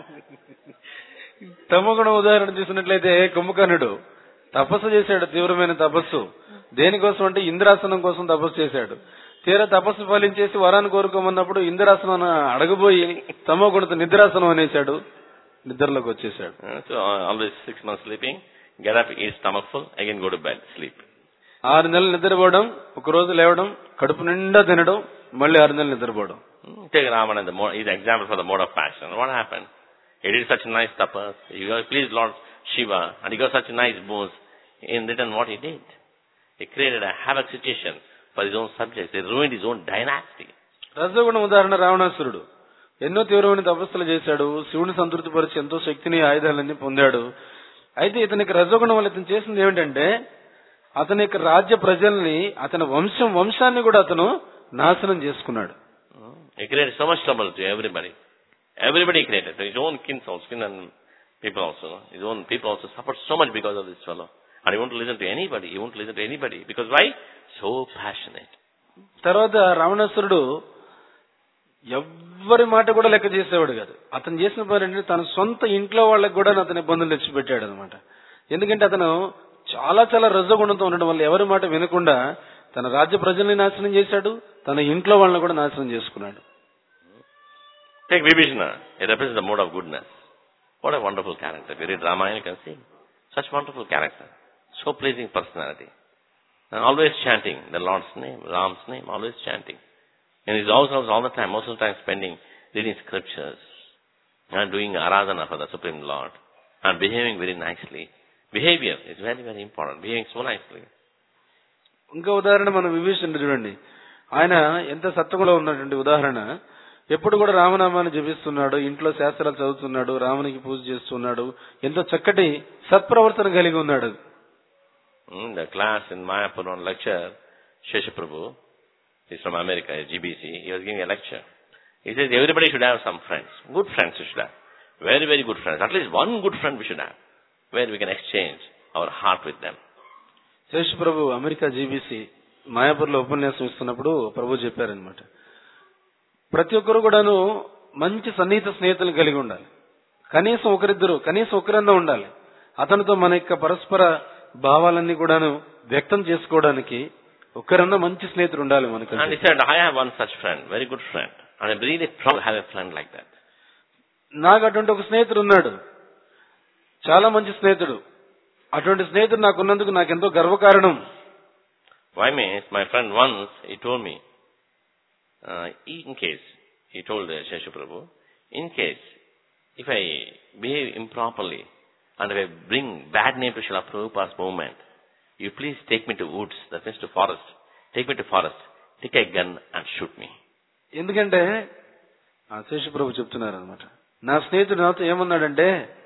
[SPEAKER 2] Tamaguna ఉదాహరణ చూసినట్లయితే కుంభకర్ణుడు తపస్సు చేశాడు, తీవ్రమైన తపస్సు. దేనికోసం అంటే ఇంద్రాసనం కోసం తపస్సు చేశాడు. తీరా తపస్సు ఫలించేసి వరాన్ని కోరుకోమన్నప్పుడు ఇంద్రాసనం అడగబోయి తమో గుణతో నిద్రాసనం అనేశాడు, నిద్రలోకి వచ్చేసాడు.
[SPEAKER 1] So always 6 months sleeping, get up, eat stomach full, again go to bed, sleep.
[SPEAKER 2] 6 నెలలు నిద్రపోవడం, ఒక రోజు లేవడం, కడుపు నిండా తినడం, మళ్ళీ 6 నెలలు నిద్రపోవడం.
[SPEAKER 1] Take Ravana, he's an example for the mode of passion. What happened? He did such a nice tapas, he pleased Lord Shiva, and he got such a nice boons. In return, what he did? He created a havoc situation for his own subjects. He ruined his own dynasty.
[SPEAKER 2] రజోగుణ ఉదాహరణ రావణాసురుడు ఎన్నో తీవ్రమైన తపస్సులు చేశాడు, శివుని సంతృప్తిపరిచి ఎంతో శక్తిని, ఆయుధాలన్నీ పొందాడు. అయితే ఇతనికి రజోగుణం వల్ల ఇతను చేసింది ఏమిటంటే అతని యొక్క రాజ్య ప్రజల్ని, అతని వంశాన్ని కూడా అతను నాశనం చేసుకున్నాడు.
[SPEAKER 1] He created so much trouble to everybody. Everybody created. His own kin and people also. His own people also suffered so much because of this fellow. And he won't listen to anybody. He won't listen to anybody. Because why? So passionate.
[SPEAKER 2] తర్వాత రావణాసురుడు ఎవ్వరి మాట కూడా లెక్క చేసేవాడు కాదు. అతను చేసిన పని ఏంటంటే తన సొంత ఇంట్లో వాళ్ళకి కూడా అతని ఇబ్బందులు తెచ్చిపెట్టాడు అనమాట. ఎందుకంటే అతను చాలా చాలా రజోగుణంతో ఉండడం వల్ల ఎవరి మాట వినకుండా తన రాజ్య ప్రజల్ని నాశనం చేశాడు, తన ఇంట్లో వాళ్ళని కూడా నాశనం చేసుకున్నాడు.
[SPEAKER 1] Take Vibhishana. He represents the mode of goodness. What a wonderful character. If you read Ramayana, you can see such wonderful character. So pleasing personality. And always chanting the Lord's name, Ram's name, always chanting. In his house all the time, most of the time spending reading scriptures and doing aradhana for the Supreme Lord and behaving very nicely. Behavior is very, very important. Behaving so nicely.
[SPEAKER 2] ఇంకో ఉదాహరణ మనం విభీషణుడు చూడండి. ఆయన ఎంత సత్వగుణంలో ఉన్నటువంటి ఉదాహరణ. ఎప్పుడు కూడా రామనామాన్ని జపిస్తున్నాడు, ఇంట్లో శాస్త్రాలు చదువుతున్నాడు, రామునికి పూజ చేస్తున్నాడు, ఎంతో చక్కటి సత్ప్రవర్తన కలిగి ఉన్నాడు.
[SPEAKER 1] The class in Mayapur on lecture, Shesha Prabhu, he's from America, GBC, he was giving a lecture. He says everybody should have some friends. Good friends you should have. Very, very good friends. At least one good friend we should have, where we can exchange our heart with them.
[SPEAKER 2] Shesha Prabhu America GBC మాయాపూర్లో ఉపన్యాసం ఇస్తున్నప్పుడు ప్రభు చెప్పారనమాట, ప్రతి ఒక్కరు కూడాను మంచి సన్నిహిత స్నేహితులు కలిగి ఉండాలి. కనీసం ఒకరన్నా ఉండాలి. అతనితో మన యొక్క పరస్పర భావాలన్నీ కూడాను వ్యక్తం చేసుకోవడానికి ఒకరన్నా మంచి స్నేహితుడు ఉండాలి మనకి.
[SPEAKER 1] And he said, I have one such friend, very good friend, and I'm really proud to have a friend like that.
[SPEAKER 2] నాకు అటువంటి ఒక స్నేహితుడు ఉన్నాడు, చాలా మంచి స్నేహితుడు. అటువంటి స్నేహితుడు నాకున్నందుకు నాకెంతో గర్వకారణం.
[SPEAKER 1] Why means my friend once he told me, in case he told Shesha Prabhu, in case if I behave improperly and if I bring bad name to Srila Prabhupada's movement, you please take me to woods, that means to forest. Take me to forest, take a gun and shoot me. ఎందుకంటే శేష ప్రభు చెప్తున్నారు అనమాట, నా స్నేహితుడు నాతో ఏమన్నాడంటే,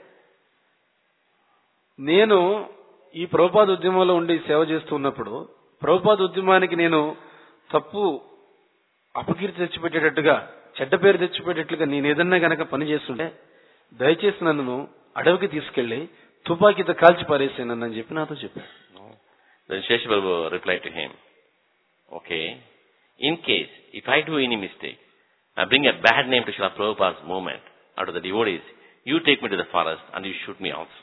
[SPEAKER 1] నేను ఈ ప్రభుపాద ఉద్యమంలో ఉండి సేవ చేస్తున్నప్పుడు ప్రభుపాద ఉద్యమానికి నేను తప్పు అపకీర్తి తెచ్చిపెట్టేటట్టుగా, చెడ్డ పేరు తెచ్చిపెట్టేట్లుగా నేను ఏదన్నా గనక పని చేస్తుంటే దయచేసి నన్ను అడవికి తీసుకెళ్లి తుపాకీతో కాల్చి పారేసానని చెప్పి నాతో చెప్పాడు. Shesha Prabhu replied to him, okay, in case if I do any mistake, I bring a bad name to Srila Prabhupada's movement out of the devotees, you take me to the forest and you shoot me also.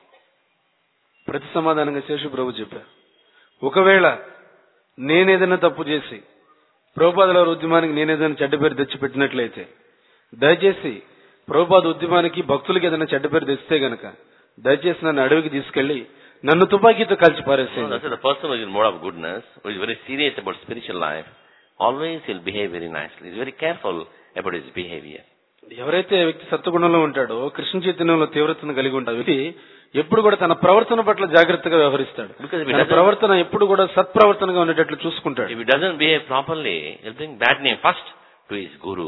[SPEAKER 1] ప్రతి సమాధానంగా శేష ప్రభు చెప్పారు, ఒకవేళ నేనేదైనా తప్పు చేసి ప్రభుపాదుల ఉద్యమానికి నేనేదైనా చెడ్డ పేరు తెచ్చిపెట్టినట్లయితే దయచేసి ప్రభుపాద ఉద్యమానికి భక్తులకి ఏదైనా చెడ్డ పేరు తెస్తే గనక దయచేసి నన్ను అడవికి తీసుకెళ్లి నన్ను తుపాకీతో కాల్చి పారేసేయండి. The person who is in mode of goodness, who is very serious about spiritual life, always will behave very nicely. He is very careful about his behavior. ఎవరైతే వ్యక్తి సత్వగుణంలో ఉంటాడో, కృష్ణ చైతన్యంలో తీవ్రతను కలిగి ఉంటాడు, వ్యక్తి ఎప్పుడు కూడా తన ప్రవర్తన పట్ల జాగ్రత్తగా వ్యవహరిస్తాడు. తన ప్రవర్తన ఎప్పుడు కూడా సత్ప్రవర్తనగా ఉండేటట్లు చూసుకుంటాడు. If he doesn't behave properly, he'll bring bad name first to his guru,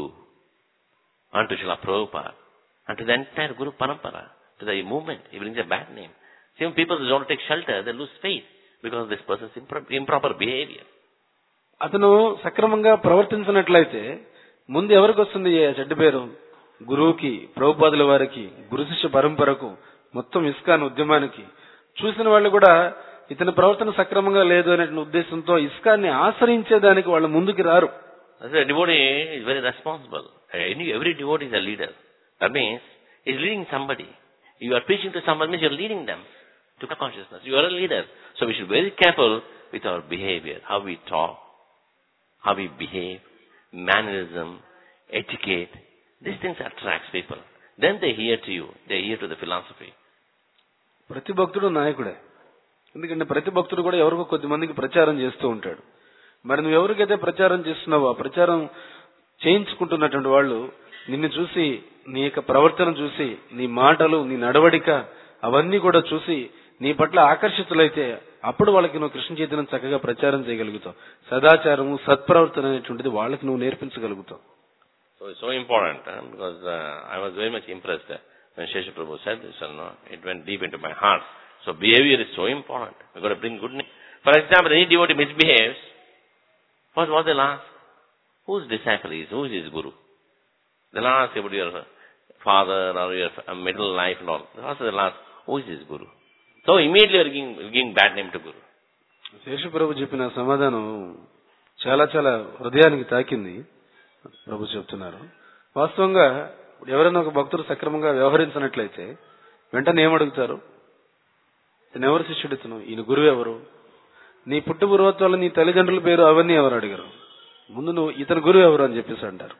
[SPEAKER 1] and to Srila Prabhupada, and to the entire Guru Parampara, to the movement. He brings a bad name. Some people who don't take shelter, they lose faith because of this person's improper behavior. అతను సక్రమంగా ప్రవర్తించినట్లయితే ముందు ఎవరికి వస్తుంది చెడ్డ పేరు? గురువుకి, ప్రభుపాదుల వారికి, గురు శిష్య పరంపరకు, మొత్తం ఇస్కాన్ ఉద్యమానికి. చూసిన వాళ్ళు కూడా ఇతని ప్రవర్తన సక్రమంగా లేదు అనే ఉద్దేశంతో ఇస్కాన్ని ఆశ్రయించేదానికి వాళ్ళు ముందుకు రారు. Devotee is very responsible. Every devotee is a leader. That means he is leading somebody. You are preaching to somebody, means you are leading them to consciousness. You are a leader. So we should be very careful with our behavior, how we talk, how we behave, mannerism, etiquette. These things attract people. Then they hear to you. They hear to the philosophy. ప్రతి భక్తుడు నాయకుడే. ఎందుకంటే ప్రతి భక్తుడు కూడా ఎవరికో కొద్ది మందికి ప్రచారం చేస్తూ ఉంటాడు. మరి నువ్వు ఎవరికైతే ప్రచారం చేస్తున్నావో ఆ ప్రచారం చేయించుకుంటున్నటువంటి వాళ్ళు నిన్ను చూసి, నీ యొక్క ప్రవర్తన చూసి, నీ మాటలు, నీ నడవడిక అవన్నీ కూడా చూసి నీ పట్ల ఆకర్షితులైతే అప్పుడు వాళ్ళకి నువ్వు కృష్ణ చైతన్యం చక్కగా ప్రచారం చేయగలుగుతావు. సదాచారము, సత్ప్రవర్తన అనేటువంటిది వాళ్ళకి నువ్వు నేర్పించగలుగుతావు. So it's so important because I was very much impressed when Shesha Prabhu said this. It went deep into my heart. So behavior is so important. We've got to bring good name. For example, any devotee misbehaves, first what they'll ask? Whose disciple is? Who is his guru? They'll ask about your father or your middle life and all. Also they'll ask, who is his guru? So immediately you are giving bad name to Guru.
[SPEAKER 2] Seshu ప్రభు చెప్పిన సమాధానం చాలా చాలా హృదయానికి తాకింది. ప్రభు చెప్తున్నారు, వాస్తవంగా ఎవరైనా ఒక భక్తుడు సక్రమంగా వ్యవహరించినట్లయితే వెంటనే ఏమడుగుతారు? ఈయన ఎవరు శిష్యుడు, ఇతను ఈయన గురువు ఎవరు, నీ పుట్టు పూర్వత్వాలు నీ తల్లిదండ్రుల పేరు అవన్నీ ఎవరు అడిగారు, ముందు నువ్వు ఇతను గురువు ఎవరు అని చెప్పేసి అంటారు.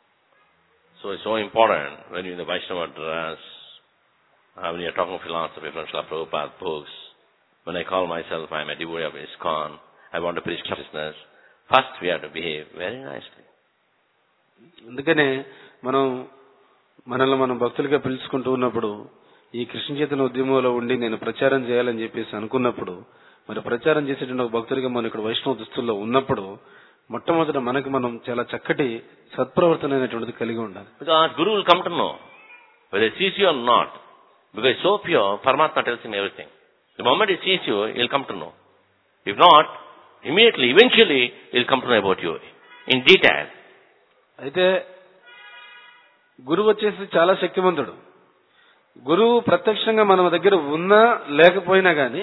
[SPEAKER 1] So it's so important when you're in the Vaishnava dress, when you're talking philosophy from Srila Prabhupada books, when I call myself I'm a devotee of ISKCON, I want to preach consciousness, first we have to behave very nicely.
[SPEAKER 2] అందుకనే మనల్ని మనం భక్తులుగా పిలుచుకుంటూ ఉన్నప్పుడు ఈ కృష్ణ చైతన్య ఉద్యమంలో ఉండి నేను ప్రచారం చేయాలని చెప్పేసి అనుకున్నప్పుడు, మరి ప్రచారం చేసేటువంటి ఒక భక్తుడిగా మనం ఇక్కడ వైష్ణవ దుస్తుల్లో ఉన్నప్పుడు మొట్టమొదట మనకి మనం చాలా చక్కటి సత్ప్రవర్తన అనేటువంటిది కలిగి ఉండాలి.
[SPEAKER 1] Because Guru will come to know whether he sees you or not. Because it's so pure, Paramatma tells him everything. The moment he sees you, he'll come to know. If not, immediately, eventually, he'll come to know about you in detail.
[SPEAKER 2] అయితే గురువు వచ్చేసి చాలా శక్తివంతుడు. గురువు ప్రత్యక్షంగా మన దగ్గర ఉన్నా లేకపోయినా గాని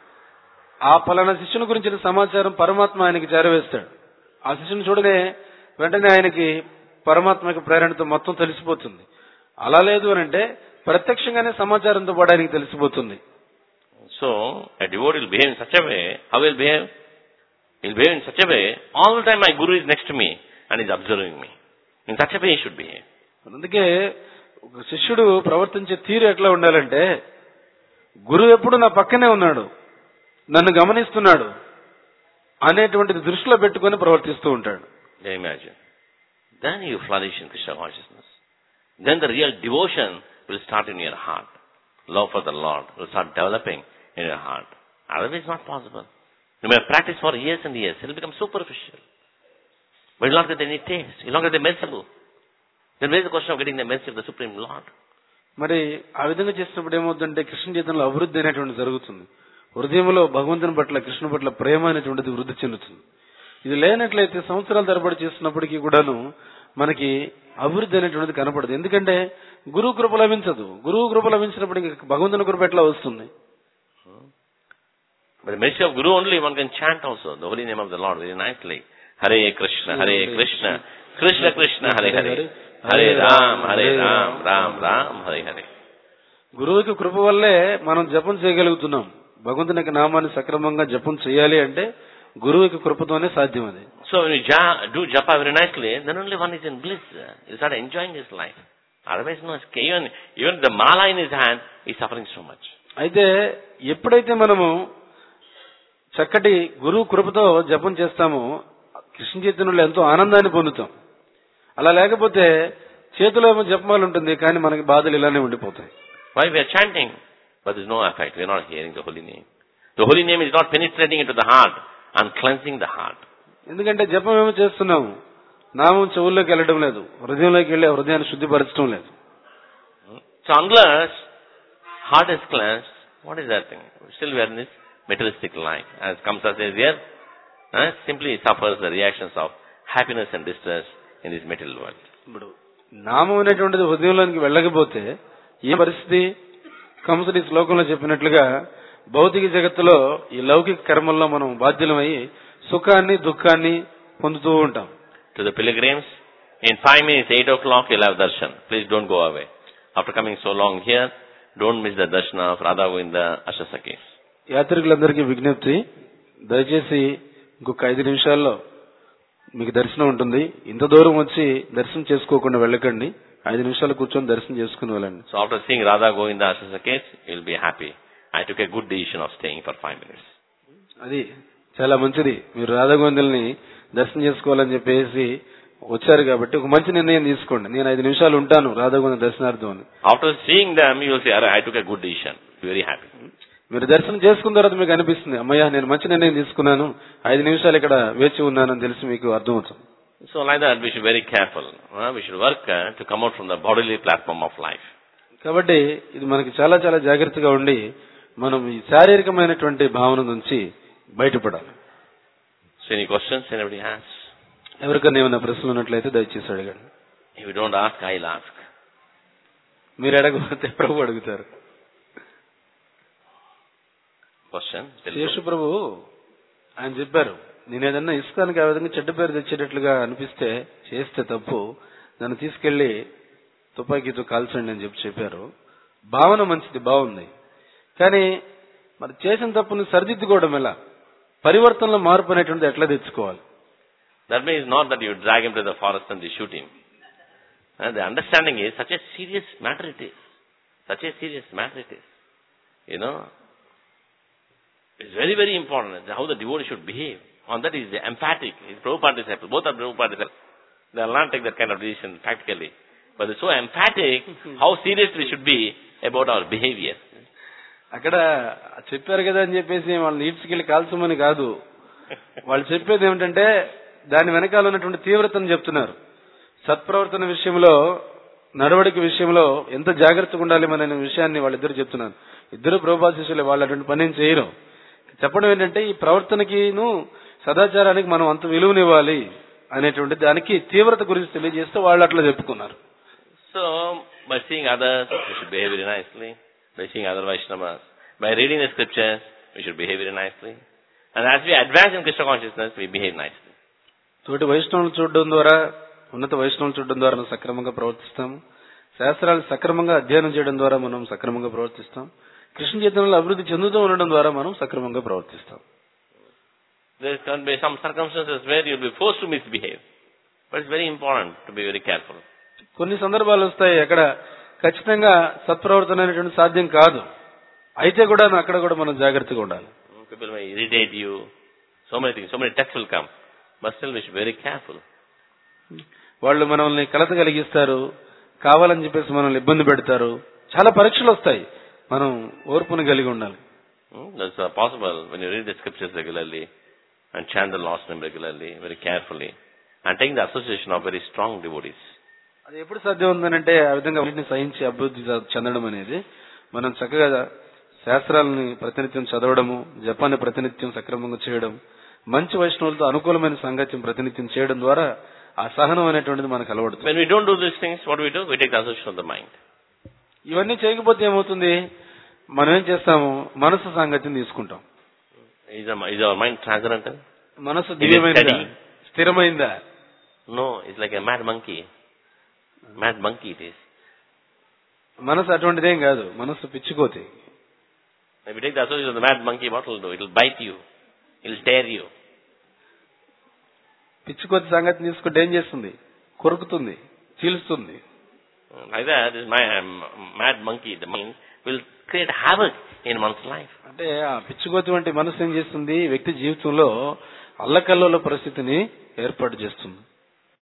[SPEAKER 2] ఆ పలానా శిష్యుని గురించిన సమాచారం పరమాత్మ ఆయనకి చేరవేస్తాడు. ఆ శిష్యుని చూడనే వెంటనే ఆయనకి పరమాత్మకి ప్రేరణతో మొత్తం తెలిసిపోతుంది. అలా లేదు అని అంటే ప్రత్యక్షంగానే సమాచారంతో పాటు ఆయనకి తెలిసిపోతుంది.
[SPEAKER 1] So, a devotee will behave in such a way. How will behave? He'll behave in such a way, all the time my Guru is next to me and is observing me. In such a way he should behave.
[SPEAKER 2] అందుకే ఒక శిష్యుడు ప్రవర్తించే తీరు ఎట్లా ఉండాలంటే, గురువు ఎప్పుడు నా పక్కనే ఉన్నాడు, నన్ను గమనిస్తున్నాడు అనేటువంటిది దృష్టిలో పెట్టుకుని ప్రవర్తిస్తూ ఉంటాడు.
[SPEAKER 1] Imagine. Then you flourish in Krishna consciousness. Then the real devotion will start in your heart. Love for the Lord will start developing in your heart. Otherwise it's not possible. You may practice for years and years. It will become superficial. But you will not get any taste. You will not get the mercy. Then where is the question of getting the mercy of the Supreme Lord?
[SPEAKER 2] మరి ఆ విధంగా చేసినప్పుడు ఏమవుతుందంటే కృష్ణ చైతన్యంలో అభివృద్ధి అనేటువంటిది జరుగుతుంది. హృదయంలో భగవంతుని పట్ల కృష్ణ పట్ల ప్రేమ అనేటువంటిది వృద్ధి చెందుతుంది. ఇది లేనట్లయితే సంవత్సరాల తరబడి చేస్తున్నప్పటికీ కూడాను మనకి అభివృద్ధి అనేటువంటిది కనపడదు. ఎందుకంటే గురువు కృప లభించదు. గురువు కృప లభించినప్పుడు భగవంతుని కృప ఎట్లా వస్తుంది?
[SPEAKER 1] But the mercy of Guru only one can chant also the holy name of the Lord very nicely. Hare Krishna, Hare Krishna, Krishna Krishna, Hare Hare, Hare Ram, Ram Ram, Hare Hare.
[SPEAKER 2] గురువుకి కృప వల్లే మనం జపం చేయగలుగుతున్నాం. భగవంతుని యొక్క నామాన్ని సక్రమంగా జపం చేయాలి అంటే గురువుకి కృపతోనే సాధ్యం అది.
[SPEAKER 1] So when you do japa very nicely, then only one is in bliss. You start enjoying his life. Otherwise, no, even the mala in his hand is suffering so much.
[SPEAKER 2] అయితే ఎప్పుడైతే మనము చక్కటి గురువు కృపతో జపం చేస్తామో కృష్ణ చైతన్యంలో ఎంతో ఆనందాన్ని పొందుతాం. అలా లేకపోతే చేతిలో జపమాలు ఉంటుంది కానీ మనకి బాధలు ఇలానే ఉండిపోతాయి.
[SPEAKER 1] Why we are chanting, but there is no effect. We are not hearing the holy name. The holy name is not penetrating into the heart and cleansing the heart.
[SPEAKER 2] ఎందుకంటే జపం ఏమో చేస్తున్నాము, నామం చెవుల్లోకి వెళ్ళడం లేదు, హృదయంలోకి వెళ్ళి హృదయాన్ని శుద్ధిపరచడం లేదు.
[SPEAKER 1] So unless heart is cleansed, what is that thing? Still we are in this materialistic life. As Kamsa says here, simply suffers the reactions of happiness and distress in this material world.
[SPEAKER 2] ఇప్పుడు నామం అనేటువంటిది హృదయంలోకి వెళ్ళకపోతే ఏ పరిస్థితి? కంసుడి శ్లోకంలో చెప్పినట్లుగా భౌతిక జగత్తులో ఈ లౌకిక కర్మల్లో మనం బాధ్యులమై సుఖాన్ని దుఃఖాన్ని పొందుతూ ఉంటాం.
[SPEAKER 1] To the pilgrims, in 5 minutes, 8 o'clock, you'll have darshan. Please don't go away. After coming so long here, don't miss the darshan of Radha Govinda Ashasakis.
[SPEAKER 2] యాత్రికులందరికీ విజ్ఞప్తి, దయచేసి ఇంకొక 5 నిమిషాల్లో మీకు దర్శనం ఉంటుంది. ఇంత దూరం వచ్చి దర్శనం చేసుకోకుండా వెళ్ళకండి. 5 నిమిషాలు కూర్చొని దర్శనం చేసుకుని వెళ్ళండి.
[SPEAKER 1] So after seeing Radha Govinda Ashasakis, you'll be happy. I took a good decision of staying for 5 minutes.
[SPEAKER 2] అది చాలా మంచిది. మీరు రాధా గోవిందుల్ని దర్శనం చేసుకోవాలని చెప్పేసి వచ్చారు కాబట్టి ఒక మంచి నిర్ణయం తీసుకోండి. నేను 5 నిమిషాలు ఉంటాను రాధా గోవింద దర్శనార్థం అని.
[SPEAKER 1] After seeing them, you will say, I took a good decision. Be very happy.
[SPEAKER 2] మీరు దర్శనం చేసుకున్న తర్వాత మీకు అనిపిస్తుంది, అమ్మయ్య నేను మంచి నిర్ణయం తీసుకున్నాను, 5 నిమిషాలు ఇక్కడ వేచి ఉన్నానని తెలిసి మీకు అర్థమవుతుంది.
[SPEAKER 1] So like that, we should be very careful. We should work to come out from the bodily platform of life.
[SPEAKER 2] కాబట్టి ఇది మనకి చాలా చాలా జాగ్రత్తగా ఉండి మనం ఈ శారీరకమైనటువంటి భావన నుంచి బయటపడాలి.
[SPEAKER 1] So any questions anybody has?
[SPEAKER 2] ఎవరికైనా ఏమైనా ప్రశ్నలు ఉన్నట్లయితే దయచేసి అడగండి.
[SPEAKER 1] If you don't ask, I'll ask.
[SPEAKER 2] మీరు అడగకపోతే ప్రభు అడుగుతారు.
[SPEAKER 1] question.
[SPEAKER 2] యేసు ప్రభు ఆయన చెప్పారు, నేను ఏదన్నా ఇస్కానికి ఆ విధంగా చెడ్డ పేరు తెచ్చేటట్లుగా అనిపిస్తే చేస్తే తప్పు, నన్ను తీసుకెళ్లి తుపాకీతో కాల్చండి అని చెప్పారు. భావన మంచిది, బాగుంది. కానీ మరి చేసిన తప్పుని సరిదిద్దుకోవడం ఎలా, పరివర్తనలో మార్పు అనేటువంటిది ఎట్లా తెచ్చుకోవాలి?
[SPEAKER 1] That means not that you drag him to the forest and you shoot him. And the understanding is such a serious matter it is. Such a serious matter it is. You know, it's very, very important how the devotee should behave. On that is emphatic. He's Prabhupada disciple. Both are Prabhupada disciples. They will not take that kind of decision practically. But it's so emphatic how serious we should be about our behavior.
[SPEAKER 2] అక్కడ చెప్పారు కదా అని చెప్పేసి వాళ్ళని ఈడ్చుకెళ్ళి కాల్చమని కాదు. వాళ్ళు చెప్పేది ఏమిటంటే దాని వెనకాల ఉన్నటువంటి తీవ్రతను చెప్తున్నారు. సత్ప్రవర్తన విషయంలో, నడవడిక విషయంలో ఎంత జాగ్రత్తగా ఉండాలి అనే విషయాన్ని వాళ్ళిద్దరు చెప్తున్నారు. ఇద్దరు ప్రభుపాద శిష్యులే, వాళ్ళు అటువంటి పని ఏం చేయరు. చెప్పడం ఏంటంటే ఈ ప్రవర్తనకిను సదాచారానికి మనం అంత విలువనివ్వాలి అనేటువంటి దానికి తీవ్రత గురించి తెలియజేస్తే వాళ్ళు అట్లా చెప్పుకున్నారు.
[SPEAKER 1] So, by seeing others, we should behave very nicely. By seeing other Vaishnavas, by reading the scriptures, we should behave very nicely. And as we advance in Krishna consciousness, we behave nicely.
[SPEAKER 2] తోటి వైష్ణవులు చూడడం ద్వారా, ఉన్నత వైష్ణవులు చూడడం ద్వారా మనం సక్రమంగా ప్రవర్తిస్తాము. శాస్త్రాలు సక్రమంగా అధ్యయనం చేయడం ద్వారా మనం సక్రమంగా ప్రవర్తిస్తాం. కృష్ణ చైతన్యంలో అభివృద్ధి చెందుతూ ఉండడం ద్వారా మనం సక్రమంగా ప్రవర్తిస్తాం.
[SPEAKER 1] There can be some circumstances where you will be forced to misbehave. But it's very important to be very careful.
[SPEAKER 2] కొన్ని సందర్భాలు వస్తాయి అక్కడ ఖచ్చితంగా సత్ప్రవర్తన అనేటువంటి సాధ్యం కాదు. అయితే కూడా అక్కడ కూడా మనం జాగ్రత్తగా ఉండాలి.
[SPEAKER 1] People may irritate you. So many things, so many texts will come. But still we should be very careful.
[SPEAKER 2] వాళ్ళు మనల్ని కలత కలిగిస్తారు, కావాలని చెప్పేసి మనల్ని ఇబ్బంది పెడతారు. చాలా పరీక్షలు వస్తాయి, మనం ఓర్పును కలిగి ఉండాలి.
[SPEAKER 1] That's possible when you read the scriptures regularly and chant the Lord's name regularly, very carefully, and taking the association of very strong devotees.
[SPEAKER 2] అది ఎప్పుడు సాధ్యం ఉందనంటే ఆ విధంగా వీటిని సహించి అభివృద్ధి చెందడం అనేది, మనం చక్కగా శాస్త్రాలని ప్రతినిత్యం చదవడము, జపాన్ని ప్రతినిత్యం సక్రమంగా చేయడం, మంచి వైష్ణవులతో అనుకూలమైన సాంగత్యం ప్రతినిత్యం చేయడం ద్వారా ఆ సహనం అనేటువంటిది మనకు అలవడుతుంది.
[SPEAKER 1] When we don't do these things, what do? We take the association of the mind.
[SPEAKER 2] ఇవన్నీ చేయకపోతే ఏమవుతుంది, మనం ఏం చేస్తాము, మనసు సాంగత్యం తీసుకుంటాం.
[SPEAKER 1] Is our mind transcendental?
[SPEAKER 2] మనసు దివ్యమైనదా, స్థిరమైందా?
[SPEAKER 1] No, it's like a mad monkey. Mad monkey it is.
[SPEAKER 2] మనసు అటువంటిదేం కాదు, మనసు పిచ్చికోతి.
[SPEAKER 1] If you take the association of the mad monkey, what will do? It will bite you. It will tear you.
[SPEAKER 2] పిచ్చికోతి సంగతి తీసుకుంటే ఏం చేస్తుంది, కొరుకుతుంది, చీలుస్తుంది.
[SPEAKER 1] Like that, this mad monkey, the mind, will create havoc in one's life.
[SPEAKER 2] అంటే ఆ పిచ్చికోతి వంటి మనసు ఏం చేస్తుంది, వ్యక్తి జీవితంలో అల్లకల్లోల పరిస్థితిని ఏర్పాటు చేస్తుంది.